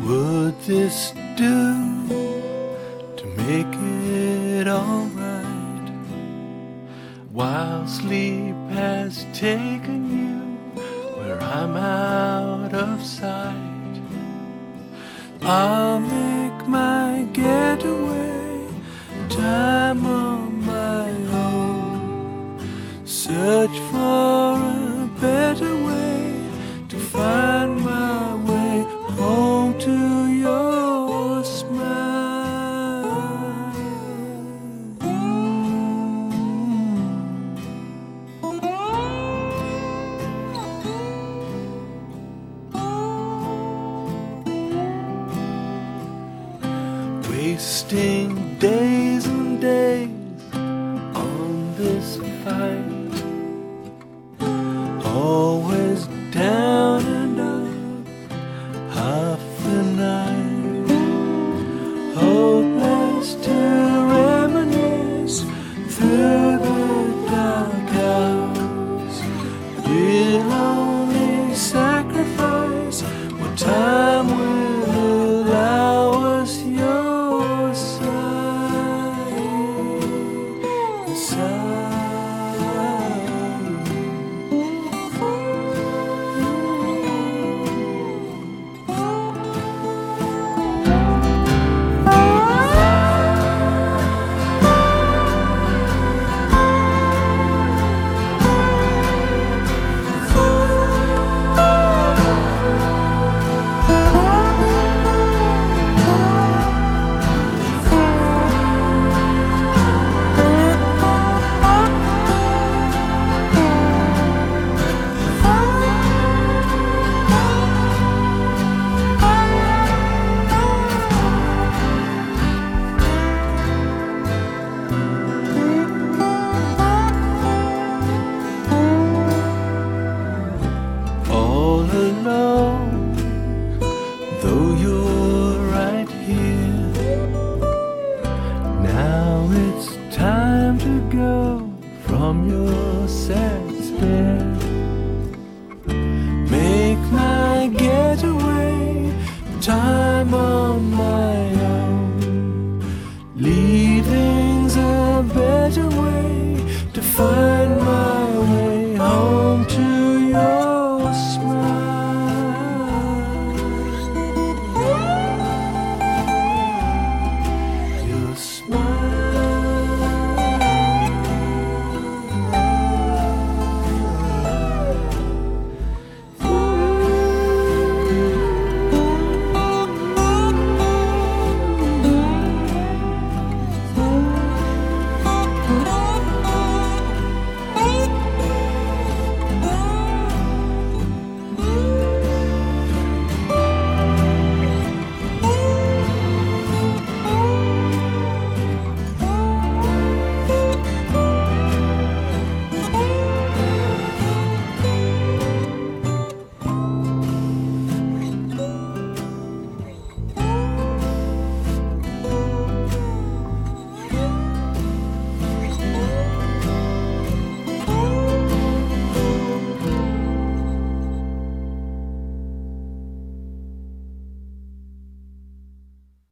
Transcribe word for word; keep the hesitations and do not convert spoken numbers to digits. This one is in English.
would this do to make it alright? While sleep has taken you where I'm out of sight, I'll make my getaway, time on my own. Search for a better way to find my way home to your smile. Wasting days and days on this fight, always down and up, half the night, hopeless to reminisce through the dark hours. We'll only sacrifice what time will allow us. Your side, inside. Alone, though you're right here, now it's time to go from your sad despair. Make my getaway, time